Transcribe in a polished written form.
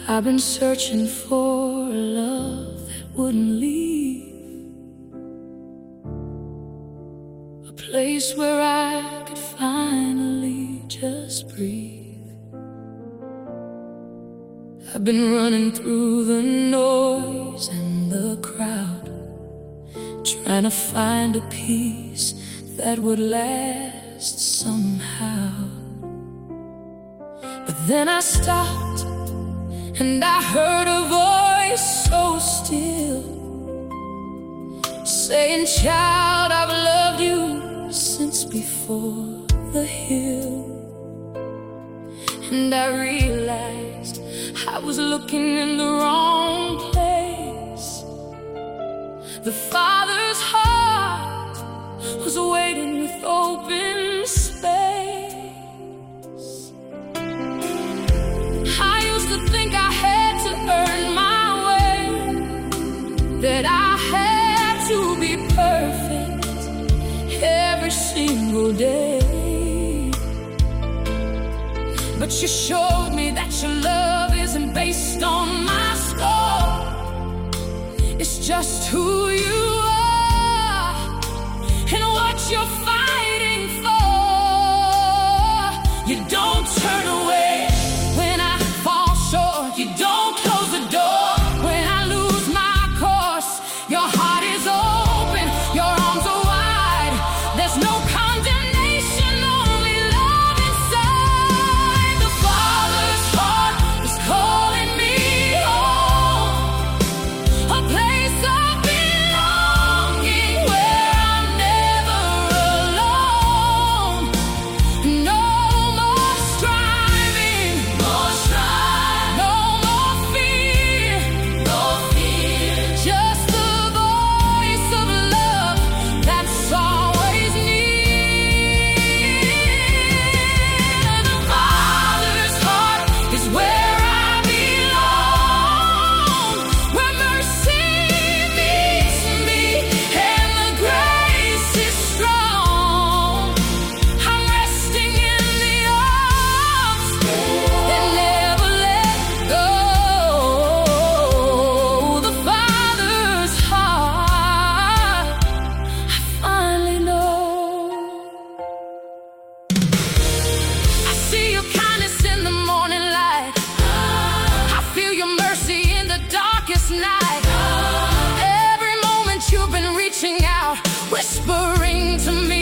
I've been searching for a love that wouldn't leave, a place where I could finally just breathe. I've been running through the noise and the crowd, trying to find a peace that would last somehow. But then I stopped and I heard a voice so still, saying, "Child, I've loved you since before the hill." And I realized I was looking in the wrong place. The Father's heart was waiting with open space. I used to think I had to earn my way, that I had to be perfect every single day. But you showed me that your love isn't based on my score. It's just who you are and what you're fighting for. You don't turn away when I fall short. You don't close the door when I lose my course. Your heart is open, your arms are wide. There's no condemnation, only love inside. The Father's heart is calling me home, a place of belonging where I'm never alone. No more striving, no more fear, just the voice of love that's always near. The Father's heart is where I belong, where mercy meets me and the grace is strong. I'm resting in the arms that never let go. The Father's heart, I finally know. I see your kindness in the morning light. I feel your mercy in the darkest night. Every moment you've been reaching out, whispering to me.